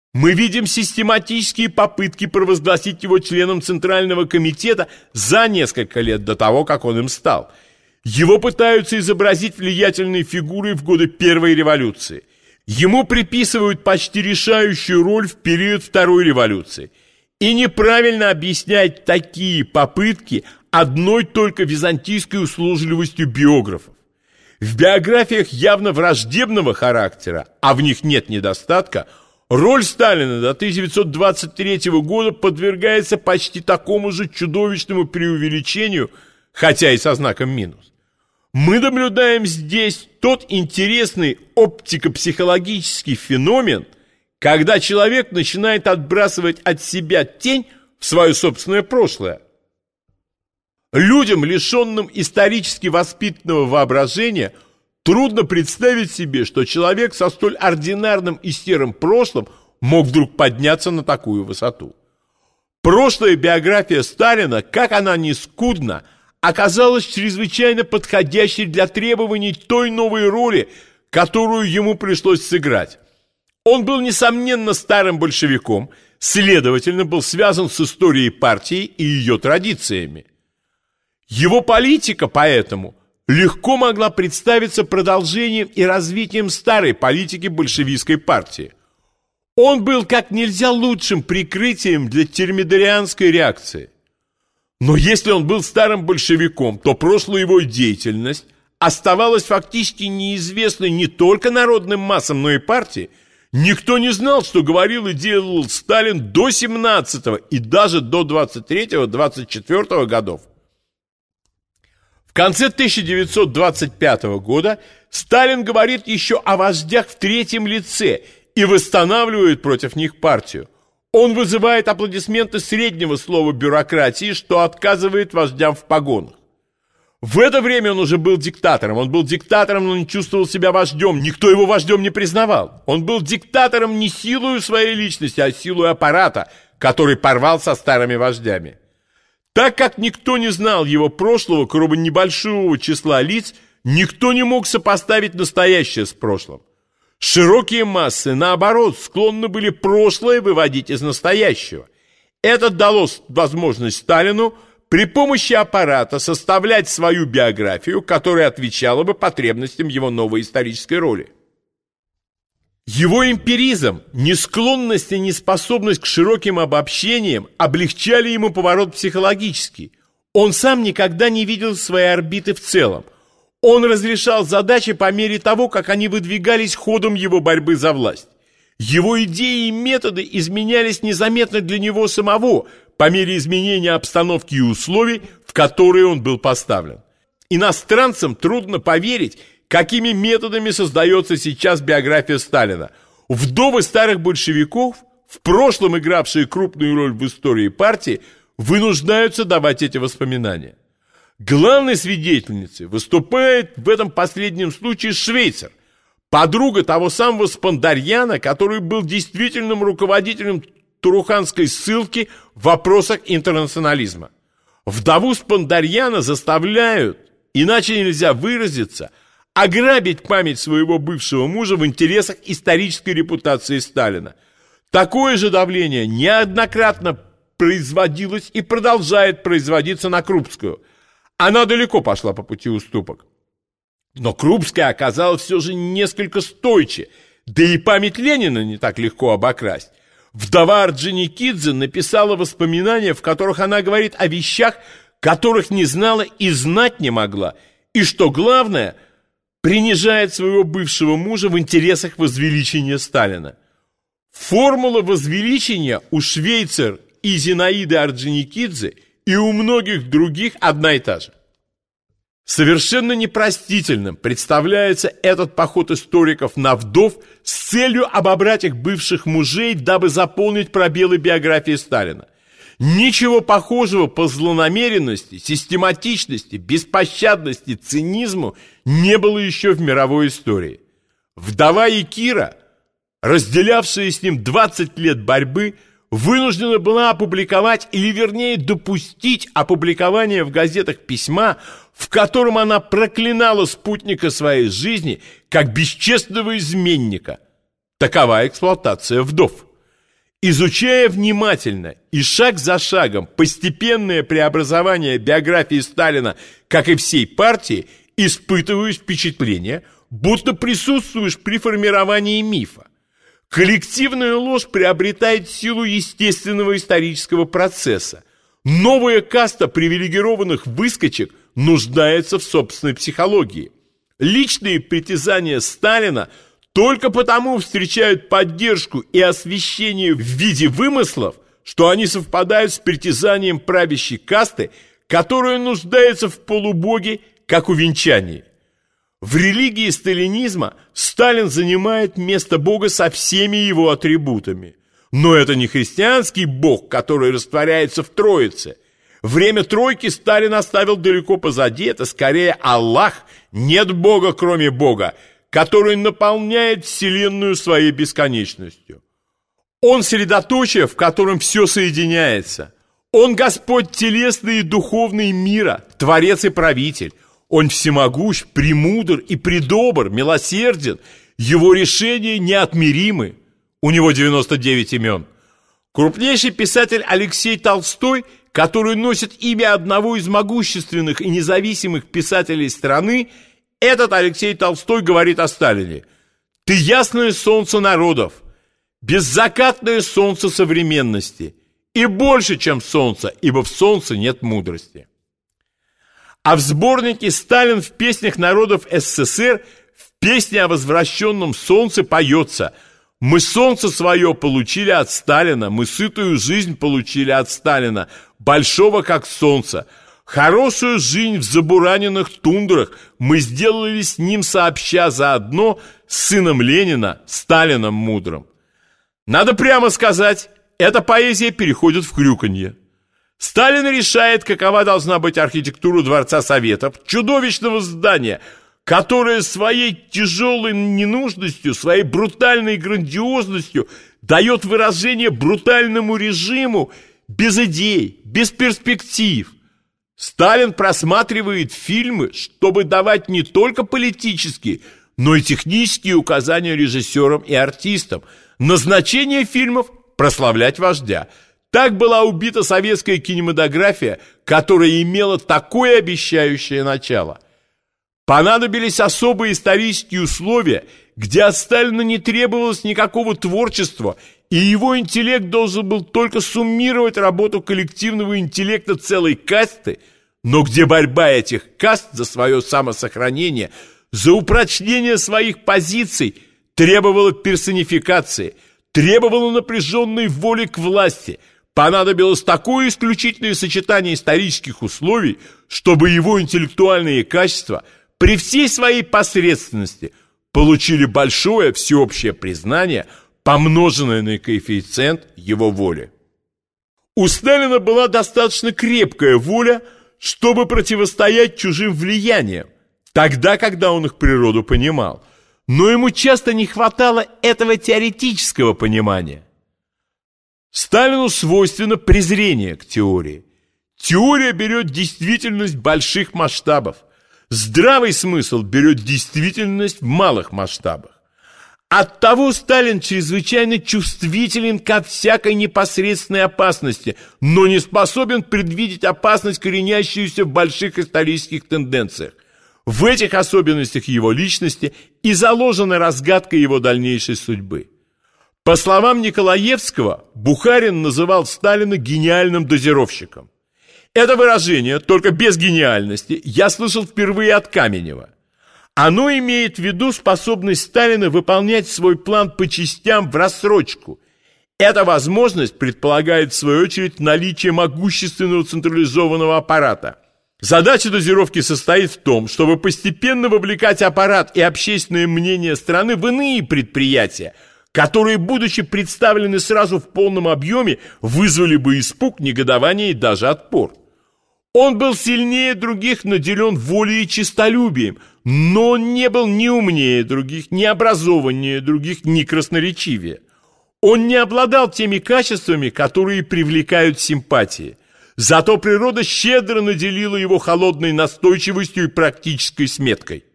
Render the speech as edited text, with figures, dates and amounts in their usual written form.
Мы видим систематические попытки провозгласить его членом Центрального комитета за несколько лет до того, как он им стал. Его пытаются изобразить влиятельной фигурой в годы Первой революции. Ему приписывают почти решающую роль в период Второй революции. И неправильно объяснять такие попытки одной только византийской услужливостью биографов. В биографиях явно враждебного характера, а в них нет недостатка, роль Сталина до 1923 года подвергается почти такому же чудовищному преувеличению, хотя и со знаком минус. Мы наблюдаем здесь тот интересный оптико-психологический феномен, когда человек начинает отбрасывать от себя тень в свое собственное прошлое. Людям, лишенным исторически воспитанного воображения, трудно представить себе, что человек со столь ординарным и серым прошлым мог вдруг подняться на такую высоту. Прошлая биография Сталина, как она ни скудна, оказалась чрезвычайно подходящей для требований той новой роли, которую ему пришлось сыграть. Он был, несомненно, старым большевиком, следовательно, был связан с историей партии и ее традициями. Его политика, поэтому, легко могла представиться продолжением и развитием старой политики большевистской партии. Он был как нельзя лучшим прикрытием для термидорианской реакции. Но если он был старым большевиком, то прошлая его деятельность оставалась фактически неизвестной не только народным массам, но и партии. Никто не знал, что говорил и делал Сталин до 17-го и даже до 23-24 годов. В конце 1925 года Сталин говорит еще о вождях в третьем лице и восстанавливает против них партию. Он вызывает аплодисменты среднего слоя бюрократии, что отказывает вождям в погонах. В это время он уже был диктатором. Он был диктатором, но не чувствовал себя вождем. Никто его вождем не признавал. Он был диктатором не силою своей личности, а силой аппарата, который порвал со старыми вождями. Так как никто не знал его прошлого, кроме небольшого числа лиц, никто не мог сопоставить настоящее с прошлым. Широкие массы, наоборот, склонны были прошлое выводить из настоящего. Это дало возможность Сталину при помощи аппарата составлять свою биографию, которая отвечала бы потребностям его новой исторической роли. Его эмпиризм, несклонность и неспособность к широким обобщениям облегчали ему поворот психологический. Он сам никогда не видел своей орбиты в целом. Он разрешал задачи по мере того, как они выдвигались ходом его борьбы за власть. Его идеи и методы изменялись незаметно для него самого, по мере изменения обстановки и условий, в которые он был поставлен. Иностранцам трудно поверить, какими методами создается сейчас биография Сталина. Вдовы старых большевиков, в прошлом игравшие крупную роль в истории партии, вынуждаются давать эти воспоминания. Главной свидетельницей выступает в этом последнем случае Швейцар, подруга того самого Спандарьяна, который был действительным руководителем Туруханской ссылки в вопросах интернационализма. Вдову Спандарьяна заставляют, иначе нельзя выразиться, ограбить память своего бывшего мужа в интересах исторической репутации Сталина. Такое же давление неоднократно производилось и продолжает производиться на Крупскую. Она далеко пошла по пути уступок. Но Крупская оказалась все же несколько стойче, да и память Ленина не так легко обокрасть. Вдова Орджоникидзе написала воспоминания, в которых она говорит о вещах, которых не знала и знать не могла, и, что главное, принижает своего бывшего мужа в интересах возвеличения Сталина. Формула возвеличения у Швейцар и Зинаиды Орджоникидзе и у многих других одна и та же. Совершенно непростительным представляется этот поход историков на вдов с целью обобрать их бывших мужей, дабы заполнить пробелы биографии Сталина. Ничего похожего по злонамеренности, систематичности, беспощадности, цинизму не было еще в мировой истории. Вдова Якира, разделявшая с ним 20 лет борьбы, вынуждена была опубликовать, или вернее допустить опубликование в газетах письма, в котором она проклинала спутника своей жизни как бесчестного изменника. Такова эксплуатация вдов. Изучая внимательно и шаг за шагом постепенное преобразование биографии Сталина, как и всей партии, испытываешь впечатление, будто присутствуешь при формировании мифа. Коллективная ложь приобретает силу естественного исторического процесса. Новая каста привилегированных выскочек нуждается в собственной психологии. Личные притязания Сталина только потому встречают поддержку и освещение в виде вымыслов, что они совпадают с притязанием правящей касты, которая нуждается в полубоге, как увенчании. В религии сталинизма Сталин занимает место Бога со всеми его атрибутами. Но это не христианский Бог, который растворяется в Троице. Время Тройки Сталин оставил далеко позади, это скорее Аллах, нет Бога, кроме Бога, который наполняет Вселенную своей бесконечностью. Он средоточие, в котором все соединяется. Он Господь телесный и духовный мира, Творец и правитель. Он всемогущ, премудр и предобр, милосерден. Его решения неотмеримы. У него 99 имен. Крупнейший писатель Алексей Толстой, который носит имя одного из могущественных и независимых писателей страны, этот Алексей Толстой говорит о Сталине: «Ты ясное солнце народов, беззакатное солнце современности, и больше, чем солнце, ибо в солнце нет мудрости». А в сборнике «Сталин в песнях народов СССР» в песне о возвращенном солнце поется: «Мы солнце свое получили от Сталина, мы сытую жизнь получили от Сталина, большого как солнце. Хорошую жизнь в забураненных тундрах мы сделали с ним сообща заодно с сыном Ленина, Сталином мудрым». Надо прямо сказать, эта поэзия переходит в хрюканье. Сталин решает, какова должна быть архитектура Дворца Советов, чудовищного здания, которое своей тяжелой ненужностью, своей брутальной грандиозностью дает выражение брутальному режиму без идей, без перспектив. Сталин просматривает фильмы, чтобы давать не только политические, но и технические указания режиссерам и артистам. Назначение фильмов – прославлять вождя. Так была убита советская кинематография, которая имела такое обещающее начало. Понадобились особые исторические условия, где от Сталина не требовалось никакого творчества, и его интеллект должен был только суммировать работу коллективного интеллекта целой касты, но где борьба этих каст за свое самосохранение, за упрочнение своих позиций требовала персонификации, требовала напряженной воли к власти. Понадобилось такое исключительное сочетание исторических условий, чтобы его интеллектуальные качества при всей своей посредственности получили большое всеобщее признание, помноженное на коэффициент его воли. У Сталина была достаточно крепкая воля, чтобы противостоять чужим влияниям, тогда, когда он их природу понимал. Но ему часто не хватало этого теоретического понимания. Сталину свойственно презрение к теории. Теория берет действительность больших масштабов. Здравый смысл берет действительность в малых масштабах. Оттого Сталин чрезвычайно чувствителен ко всякой непосредственной опасности, но не способен предвидеть опасность, коренящуюся в больших исторических тенденциях. В этих особенностях его личности и заложена разгадка его дальнейшей судьбы. По словам Николаевского, Бухарин называл Сталина гениальным дозировщиком. Это выражение, только без гениальности, я слышал впервые от Каменева. Оно имеет в виду способность Сталина выполнять свой план по частям в рассрочку. Эта возможность предполагает, в свою очередь, наличие могущественного централизованного аппарата. Задача дозировки состоит в том, чтобы постепенно вовлекать аппарат и общественное мнение страны в иные предприятия, которые, будучи представлены сразу в полном объеме, вызвали бы испуг, негодование и даже отпор. Он был сильнее других, наделен волей и честолюбием, но он не был ни умнее других, ни образованнее других, ни красноречивее. Он не обладал теми качествами, которые привлекают симпатии. Зато природа щедро наделила его холодной настойчивостью и практической сметкой.